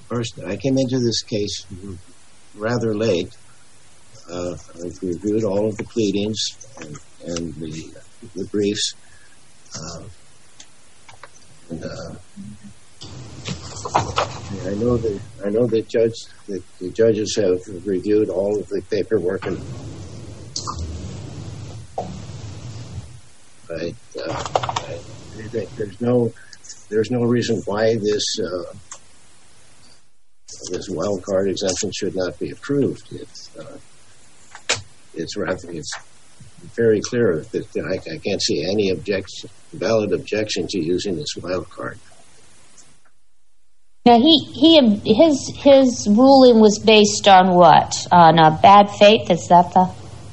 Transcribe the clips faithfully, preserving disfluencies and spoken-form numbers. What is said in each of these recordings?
First, I came into this case rather late. Uh, I've reviewed all of the pleadings and, and the, the briefs. Uh, and, uh, I know that I know that judge that the judges have reviewed all of the paperwork, and but uh, I think there's no there's no reason why this uh, this wild card exemption should not be approved. It's uh, it's rather it's very clear that I, I can't see any objection, valid objection to using this wild card. Now, he, he his his ruling was based on what? On uh, bad faith? Is that the?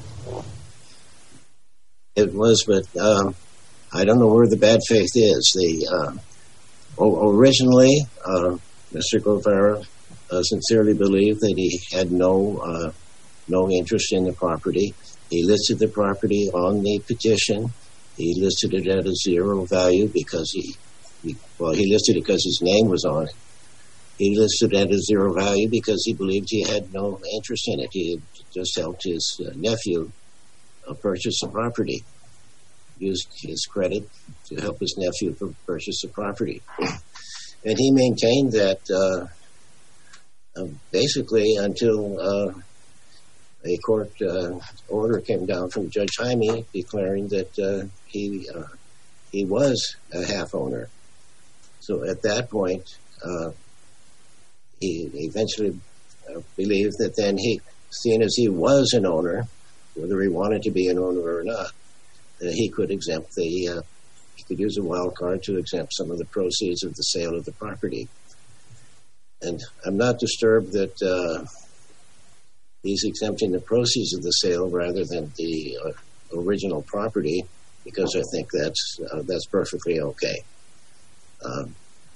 It was, but um, I don't know where the bad faith is. The uh, originally, uh, Mister Guevara uh, sincerely believed that he had no uh, no interest in the property. He listed the property on the petition. He listed it at a zero value because he, he well, he listed it because his name was on it. He listed it at a zero value because he believed he had no interest in it. He had just helped his uh, nephew uh, purchase the property, used his credit to help his nephew purchase the property. And he maintained that uh, uh, basically until uh, a court uh, order came down from Judge Jaime declaring that uh, he uh, he was a half owner. So at that point, uh, he eventually uh, believed that then he, seeing as he was an owner, whether he wanted to be an owner or not, that he could exempt the, uh, he could use a wild card to exempt some of the proceeds of the sale of the property. And I'm not disturbed that uh, he's exempting the proceeds of the sale rather than the uh, original property, because I think that's uh, that's perfectly okay. Um,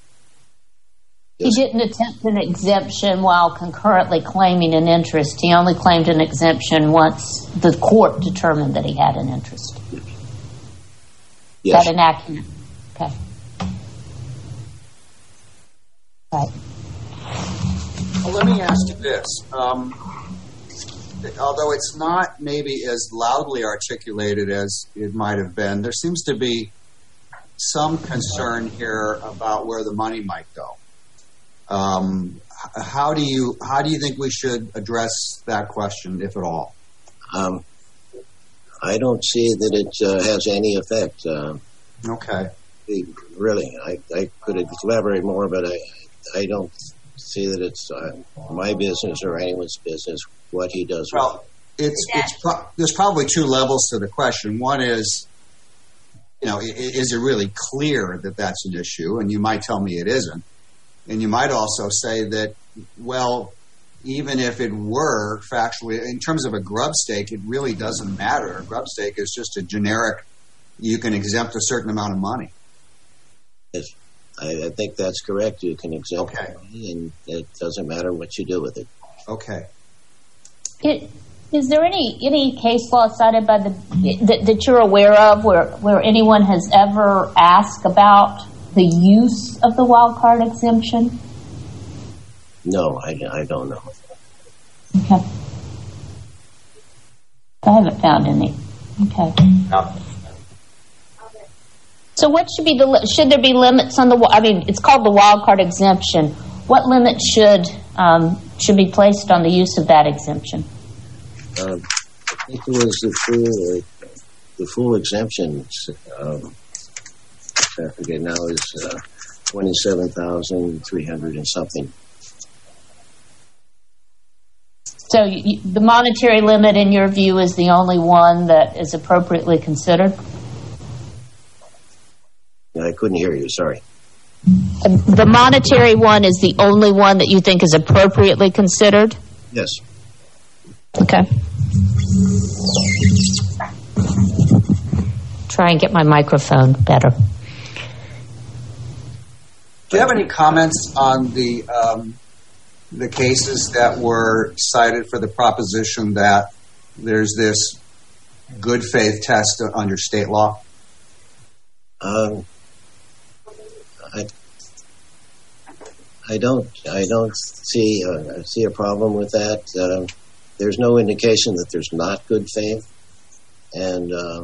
He didn't attempt an exemption while concurrently claiming an interest. He only claimed an exemption once the court determined that he had an interest. Yes. Is that inaccurate? Okay. Right. Well, let me ask you this. Um, although it's not maybe as loudly articulated as it might have been, there seems to be some concern here about where the money might go. Um, how do you how do you think we should address that question, if at all? Um, I don't see that it uh, has any effect. Uh, okay. Really, I, I could elaborate more, but I I don't see that it's uh, my business or anyone's business what he does. Well, it's it's pro- there's probably two levels to the question. One is, you know, is it really clear that that's an issue? And you might tell me it isn't. And you might also say that, well, even if it were factually, in terms of a grub stake, it really doesn't matter. A grub stake is just a generic, you can exempt a certain amount of money. Yes, I, I think that's correct. You can exempt okay. money, and it doesn't matter what you do with it. Okay. It, is there any any case law cited by the that, that you're aware of where, where anyone has ever asked about the use of the wild card exemption? No, I, I don't know. Okay. I haven't found any. Okay. No. So what should be the, should there be limits on the, I mean, it's called the wild card exemption. What limits should, um, should be placed on the use of that exemption? Um, I think it was the full, uh, the full exemption, um, I forget now, is uh, twenty-seven thousand three hundred and something. So you, the monetary limit, in your view, is the only one that is appropriately considered? I couldn't hear you, sorry. The monetary one is the only one that you think is appropriately considered? Yes. Okay. Try and get my microphone better. Do you have any comments on the um, the cases that were cited for the proposition that there's this good faith test under state law? Um, I, I don't. I don't see uh, see a problem with that. Uh, there's no indication that there's not good faith, and uh,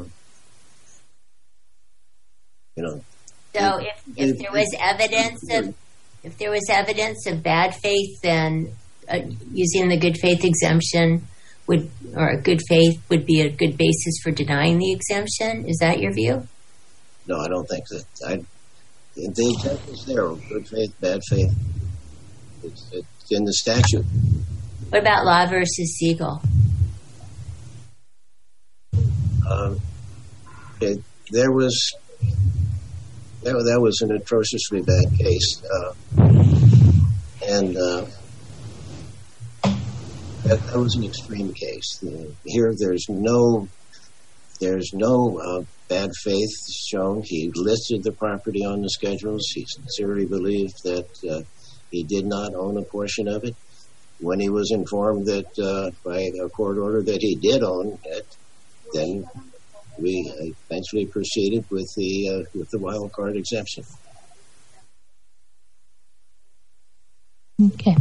you know. So, if, if there was evidence of if there was evidence of bad faith, then uh, using the good faith exemption would, or a good faith would be a good basis for denying the exemption. Is that your view? No, I don't think that. I, the exemption is there. Good faith, bad faith. It's, it's in the statute. What about Law versus Siegel? Um, it, there was that, that was an atrociously bad case, uh, and uh, that, that was an extreme case. Uh, here, there's no there's no uh, bad faith shown. He listed the property on the schedules. He sincerely believed that uh, he did not own a portion of it. When he was informed that uh, by a court order that he did own it, then we eventually proceeded with the uh, with the wild card exemption. Okay.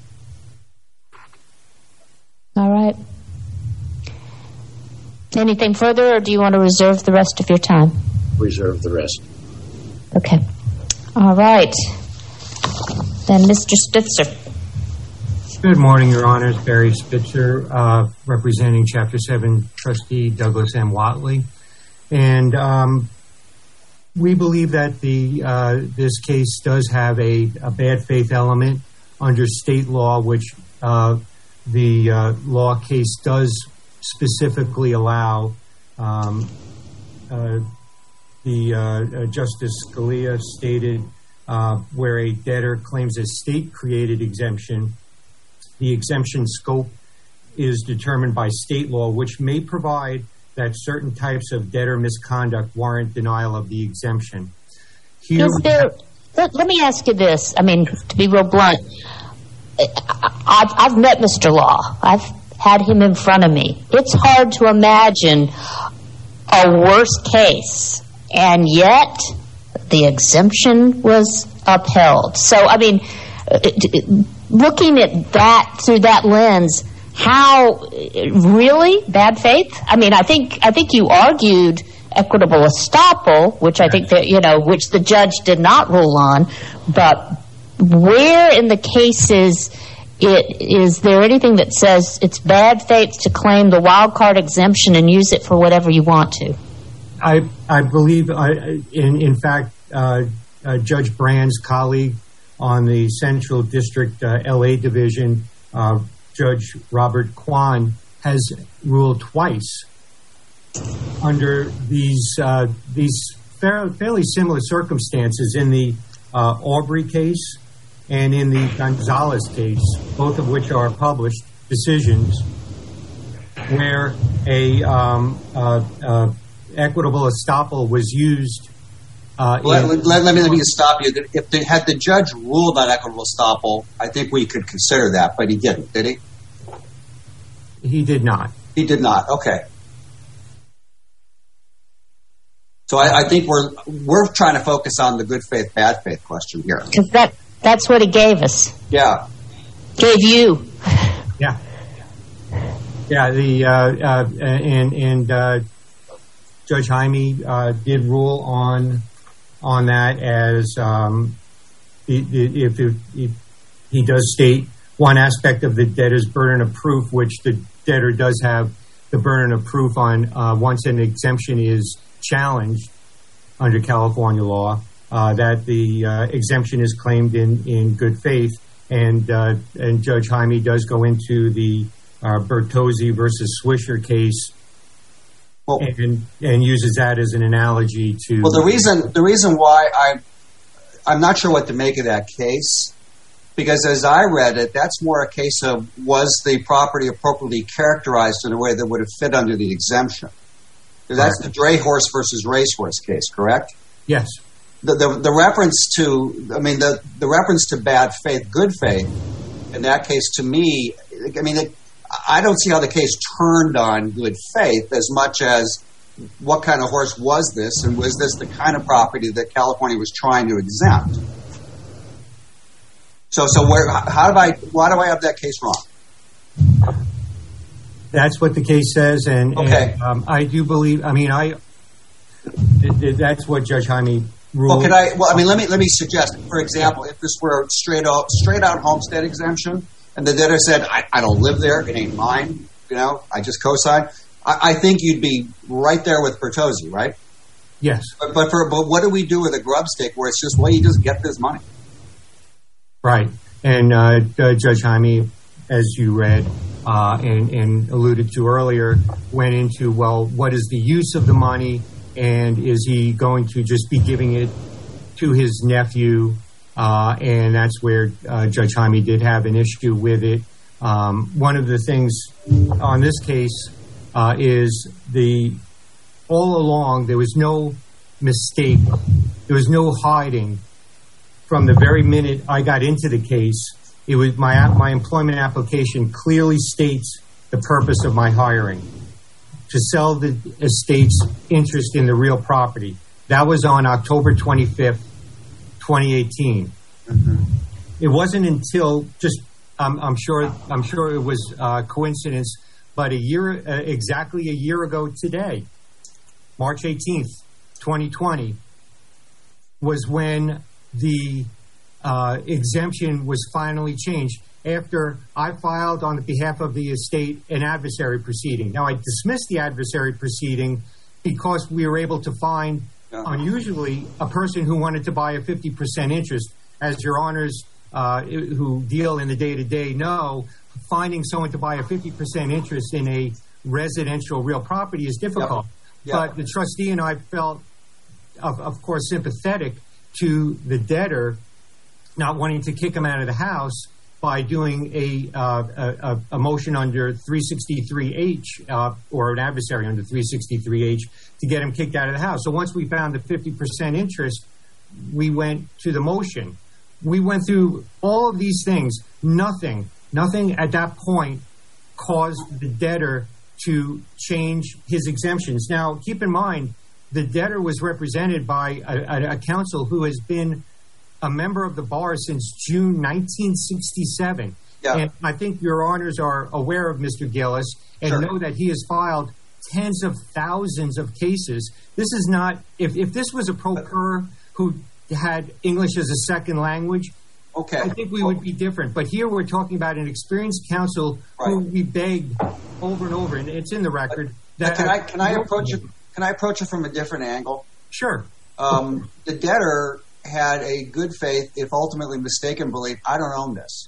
All right. Anything further, or do you want to reserve the rest of your time? Reserve the rest. Okay. All right. Then Mister Spitzer. Good morning, Your Honors. Barry Spitzer, uh, representing Chapter seven trustee Douglas M. Watley. And um, we believe that the uh, this case does have a, a bad faith element under state law, which uh, the uh, law case does specifically allow. Um, uh, the uh, uh, Justice Scalia stated uh, where a debtor claims a state-created exemption, the exemption scope is determined by state law, which may provide that certain types of debtor misconduct warrant denial of the exemption. Here Is there, let, let me ask you this. I mean, to be real blunt, I've, I've met Mister Law. I've had him in front of me. It's hard to imagine a worse case, and yet the exemption was upheld. So, I mean, looking at that through that lens, how really bad faith? I mean, I think I think you argued equitable estoppel, which I think that you know, which the judge did not rule on. But where in the cases it is there anything that says it's bad faith to claim the wild card exemption and use it for whatever you want to? I I believe, I, in in fact, uh, uh, Judge Brand's colleague on the Central District uh, L A Division, uh, Judge Robert Kwan, has ruled twice under these uh, these fair, fairly similar circumstances in the uh, Aubrey case and in the Gonzalez case, both of which are published decisions, where a um, uh, uh, equitable estoppel was used. Uh, let, in, let, let me let me stop you. If they had the judge ruled on equitable estoppel, I think we could consider that, but he didn't, did he? He did not. He did not. Okay. So I, I think we're we're trying to focus on the good faith, bad faith question here. Because that that's what he gave us. Yeah. Gave you. Yeah. Yeah. The uh, uh, and and uh, Judge Jaime uh, did rule on on that as um, if, if, if he does state one aspect of the debtor's burden of proof, which the debtor does have the burden of proof on uh, once an exemption is challenged under California law, uh, that the uh, exemption is claimed in, in good faith. And uh, and Judge Jaime does go into the uh, Bertozzi versus Swisher case, well, and and uses that as an analogy to. Well, the reason the reason why I I'm not sure what to make of that case, because as I read it, that's more a case of was the property appropriately characterized in a way that would have fit under the exemption. That's the dray horse versus racehorse case, correct? Yes. The, the the reference to, I mean, the, the reference to bad faith, good faith, in that case, to me, I mean, it, I don't see how the case turned on good faith as much as what kind of horse was this, and was this the kind of property that California was trying to exempt? So So, so where? How do I? Why do I have that case wrong? That's what the case says, and, okay. and um, I do believe. I mean, I. It, it, that's what Judge Jaime ruled. Well, can I? Well, I mean, let me let me suggest. For example, if this were straight out straight out homestead exemption, and the debtor said, "I, I don't live there; it ain't mine," you know, I just co-sign. I, I think you'd be right there with Bertozzi, right? Yes. But but for but what do we do with a grub stake where it's just, well, you just get this money? Right, and uh, uh, Judge Jaime, as you read uh, and, and alluded to earlier, went into, well, what is the use of the money, and is he going to just be giving it to his nephew? Uh, and that's where uh, Judge Jaime did have an issue with it. Um, one of the things on this case uh, is the all along there was no mistake, there was no hiding. From the very minute I got into the case, it was my my employment application clearly states the purpose of my hiring, to sell the estate's interest in the real property. That was on October twenty-fifth, twenty eighteen. Mm-hmm. It wasn't until just um, I'm sure I'm sure it was uh, coincidence, but a year uh, exactly a year ago today, March eighteenth, twenty twenty, was when the uh, exemption was finally changed after I filed on behalf of the estate an adversary proceeding. Now, I dismissed the adversary proceeding because we were able to find, yeah. unusually, a person who wanted to buy a fifty percent interest. As your honors uh, who deal in the day-to-day know, finding someone to buy a fifty percent interest in a residential real property is difficult. Yep. Yep. But the trustee and I felt, of, of course, sympathetic to the debtor not wanting to kick him out of the house by doing a uh, a, a motion under three sixty-three H uh, or an adversary under three sixty-three H to get him kicked out of the house. So once we found the fifty percent interest, we went to the motion. We went through all of these things. Nothing, nothing at that point caused the debtor to change his exemptions. Now, keep in mind, the debtor was represented by a, a, a counsel who has been a member of the bar since June nineteen sixty-seven. Yeah. And I think your honors are aware of Mister Gillis and sure. know that he has filed tens of thousands of cases. This is not, if, if this was a pro per who had English as a second language, okay. I think we well, would be different. But here we're talking about an experienced counsel right. who we begged over and over, and it's in the record. But, that can I can I approach it? Can I approach it from a different angle? Sure. Um, the debtor had a good faith, if ultimately mistaken belief, I don't own this.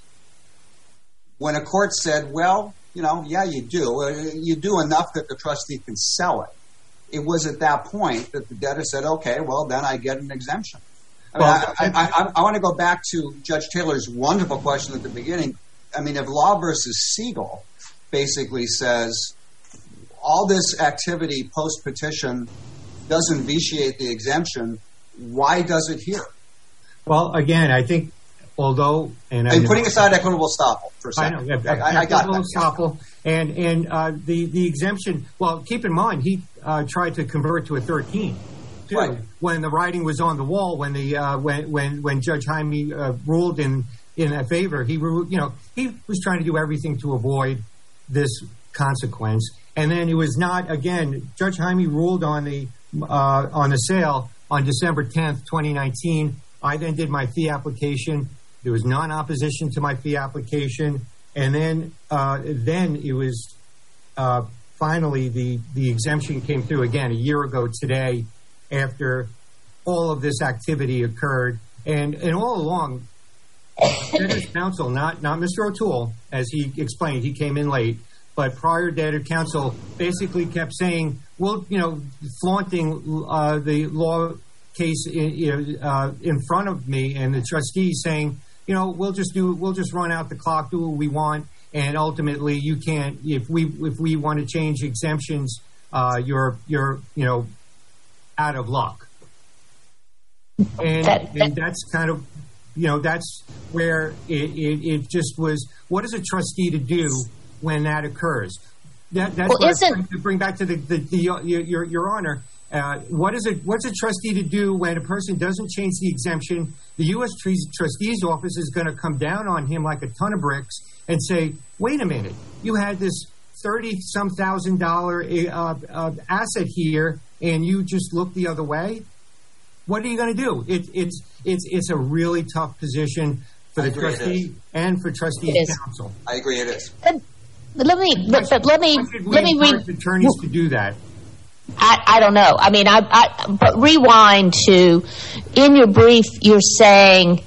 When a court said, well, you know, yeah, you do. You do enough that the trustee can sell it. It was at that point that the debtor said, okay, well, then I get an exemption. I, mean, well, I, I, I, I want to go back to Judge Taylor's wonderful question at the beginning. I mean, if Law versus Siegel basically says all this activity post-petition doesn't vitiate the exemption, why does it here? Well, again, I think, although... and, and putting aside equitable estoppel for a second. I know. I, I, I got that. Estoppel, and and uh, the, the exemption, well, keep in mind, he uh, tried to convert to a thirteen, too, right. when the writing was on the wall, when the uh, when, when when Judge Jaime uh, ruled in, in a favor, he, you know, he was trying to do everything to avoid this consequence. And then it was not, again, Judge Jaime ruled on the uh, on the sale on December tenth, twenty nineteen. I then did my fee application. There was non-opposition to my fee application. And then uh, then it was uh, finally the, the exemption came through again a year ago today after all of this activity occurred. And and all along, debtor's counsel, not, not Mister O'Toole, as he explained, he came in late, but prior debtor counsel basically kept saying, well, you know, flaunting uh, the law case in, you know, uh, in front of me and the trustee saying, you know, we'll just do, we'll just run out the clock, do what we want, and ultimately you can't. If we if we want to change exemptions, uh, you're you're you know out of luck. And, that, that, and that's kind of, you know, that's where it, it, it just was. What is a trustee to do when that occurs? That, that's well, what isn't, I'm trying to bring back to the, the, the your, your your honor. Uh, what is it? What's a trustee to do when a person doesn't change the exemption? The U S trustee's office is going to come down on him like a ton of bricks and say, "Wait a minute, you had this thirty some thousand dollar uh, uh, asset here, and you just looked the other way." What are you going to do? It, it's it's it's a really tough position for the trustee and for trustees counsel. I agree, it is. But let me, but, but let me, let me read. Attorneys to do that. I, I don't know. I mean, I, I but rewind to in your brief. You're saying,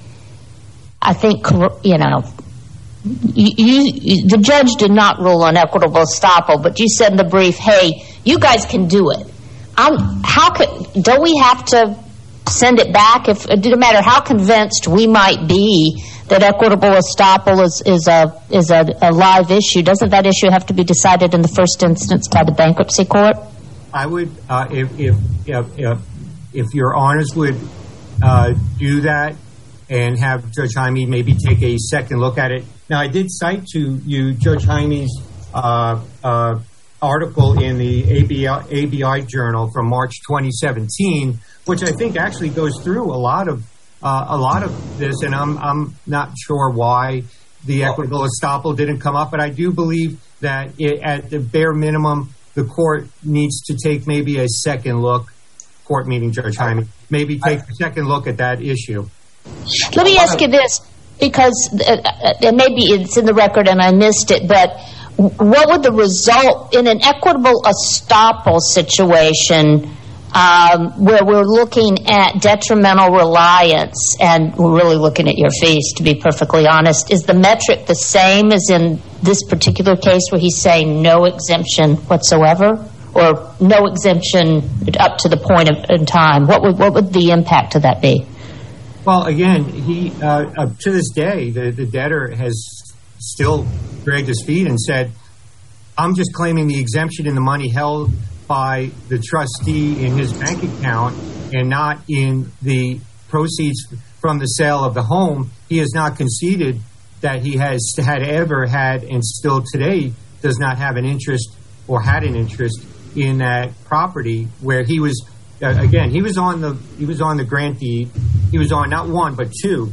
I think you know, you, you the judge did not rule on equitable estoppel, but you said in the brief, "Hey, you guys can do it." I'm how could don't we have to send it back? If it didn't matter how convinced we might be that equitable estoppel is is a is a, a live issue, doesn't that issue have to be decided in the first instance by the bankruptcy court? I would, uh, if, if if if if your honors would uh, do that and have Judge Jaime maybe take a second look at it. Now, I did cite to you Judge Jaime's uh, uh, article in the A B I, A B I Journal from March twenty seventeen, which I think actually goes through a lot of uh, a lot of this, and I'm I'm not sure why the equitable estoppel didn't come up, but I do believe that it, at the bare minimum, the court needs to take maybe a second look, court meeting Judge Jaime, maybe take a second look at that issue. Let me ask you this, because uh, maybe it's in the record and I missed it, but what would the result in an equitable estoppel situation um, where we're looking at detrimental reliance and we're really looking at your fees, to be perfectly honest, is the metric the same as in this particular case where he's saying no exemption whatsoever, or no exemption up to the point of in time? What would what would the impact of that be? Well, again, he uh, up to this day, the, the debtor has still dragged his feet and said, "I'm just claiming the exemption in the money held by the trustee in his bank account and not in the proceeds from the sale of the home." He has not conceded that he has had ever had and still today does not have an interest or had an interest in that property where he was, uh, again, he was on the he was on the grant deed. He was on not one but two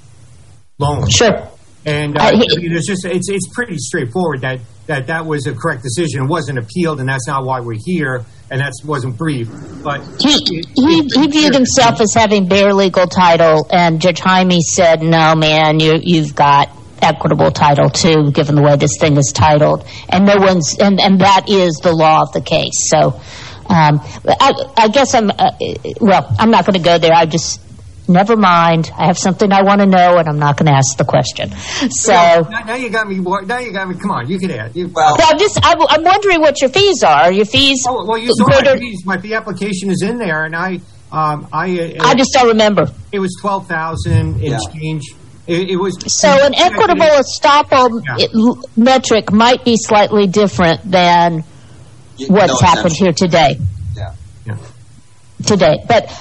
loans. Sure. And uh, uh, he, it's just it's it's pretty straightforward that, that that was a correct decision. It wasn't appealed, and that's not why we're here. And that wasn't brief. But he it, he, it, he viewed himself as having bare legal title, and Judge Jaime said, "No, man, you you've got equitable title too, given the way this thing is titled." And no one's and, and that is the law of the case. So, um, I, I guess I'm uh, well. I'm not going to go there. I just. Never mind. I have something I want to know, and I'm not going to ask the question. So now, now you got me. Now you got me. Come on, you can add. You, well, I'm just. I'm, I'm wondering what your fees are. Are your fees? Oh, well, you saw my fees. My fee application is in there, and I, um, I. Uh, I just don't remember. It was twelve thousand in yeah. change. It, it was. So an equitable estoppel yeah. it, metric might be slightly different than you, what's no happened here today. Yeah. Yeah. Today, but.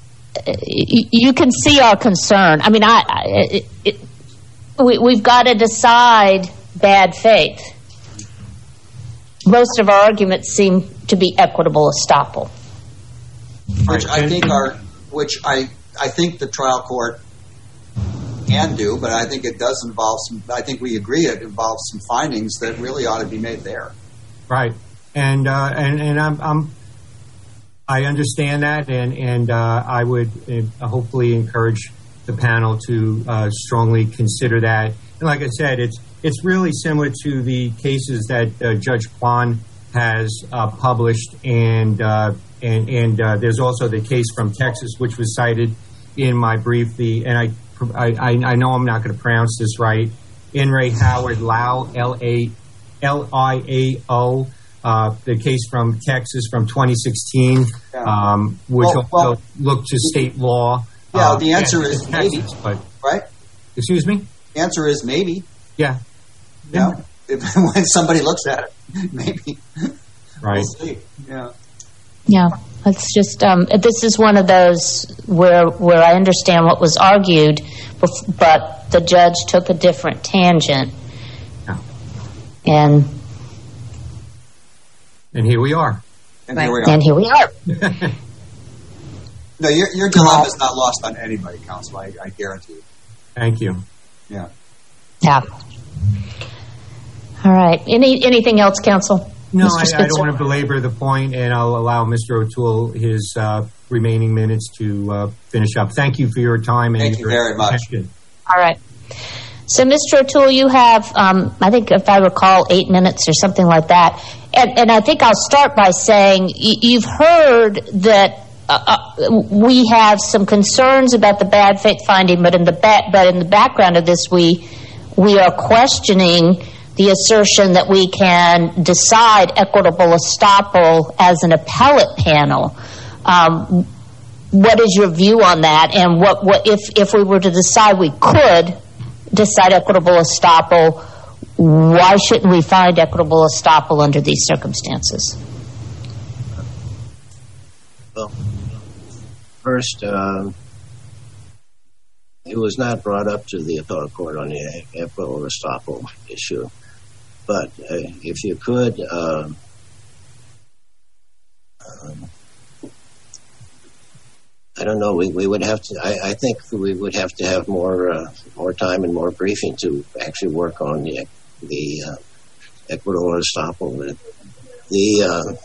You can see our concern. I mean, I, I it, it, we, we've got to decide bad faith. Most of our arguments seem to be equitable estoppel, which I think are, which I, I think the trial court can do, but I think it does involve some. I think we agree it involves some findings that really ought to be made there. Right, and uh, and and I'm. I'm I understand that, and and uh, I would uh, hopefully encourage the panel to uh, strongly consider that. And like I said, it's it's really similar to the cases that uh, Judge Kwan has uh, published, and uh, and and uh, there's also the case from Texas, which was cited in my brief. The and I I, I know I'm not going to pronounce this right. In Ray Howard Lau L A L I A O. Uh, the case from Texas from twenty sixteen, yeah. um, which well, well, also looked to state law. Yeah, uh, the answer is Texas, maybe. But, right? Excuse me? The answer is maybe. Yeah. Yeah. yeah. If, when somebody looks at it, maybe. Right. We'll see. Yeah. Yeah. It's just, um, this is one of those where where I understand what was argued, but the judge took a different tangent. Yeah. And... And here we are. And here we are. And here we are. No, your, your dilemma is not lost on anybody, Counsel. I, I guarantee you. Thank you. Yeah. Yeah. All right. Any anything else, Counsel? No, I, I don't want to belabor the point, and I'll allow Mister O'Toole his uh, remaining minutes to uh, finish up. Thank you for your time. And Thank you very much. attention. All right. So, Mister O'Toole, you have, um, I think, if I recall, eight minutes or something like that. And, and I think I'll start by saying y- you've heard that uh, uh, we have some concerns about the bad faith finding, but in the ba- but in the background of this, we we are questioning the assertion that we can decide equitable estoppel as an appellate panel. Um, what is your view on that? And what, what if, if we were to decide we could decide equitable estoppel, why shouldn't we find equitable estoppel under these circumstances? Well, first, um, it was not brought up to the appellate court on the equitable estoppel issue. But uh, if you could, uh, um, I don't know. We, we would have to. I, I think we would have to have more uh, more time and more briefing to actually work on the the uh, equitable estoppel. The, the uh,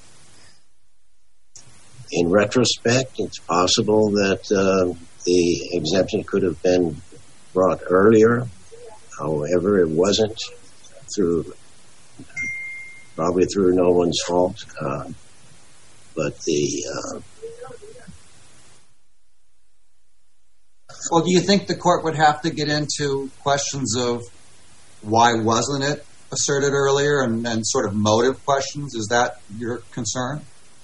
in retrospect, it's possible that uh, the exemption could have been brought earlier. However, it wasn't. Through probably through no one's fault, uh, but the uh, well, do you think the court would have to get into questions of why wasn't it asserted earlier, and, and sort of motive questions? Is that your concern?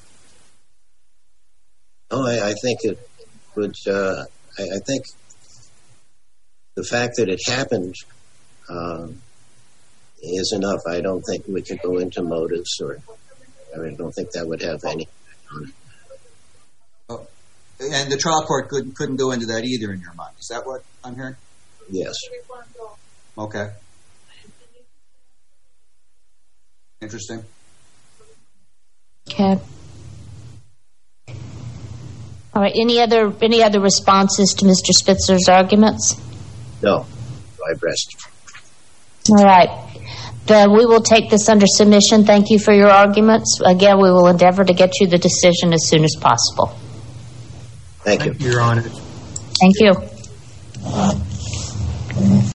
Oh, I, I think it would. Uh, I, I think the fact that it happened. Uh, is enough. I don't think we could go into motives, or I mean, I don't think that would have any effect on it. Oh, and the trial court couldn't, couldn't go into that either in your mind. Is that what I'm hearing? Yes. Okay. Interesting. Okay. All right. Any other any other responses to Mister Spitzer's arguments? No. I rest. All right. Then we will take this under submission. Thank you for your arguments. Again, we will endeavor to get you the decision as soon as possible. Thank you. Thank you, Your Honor. Thank you.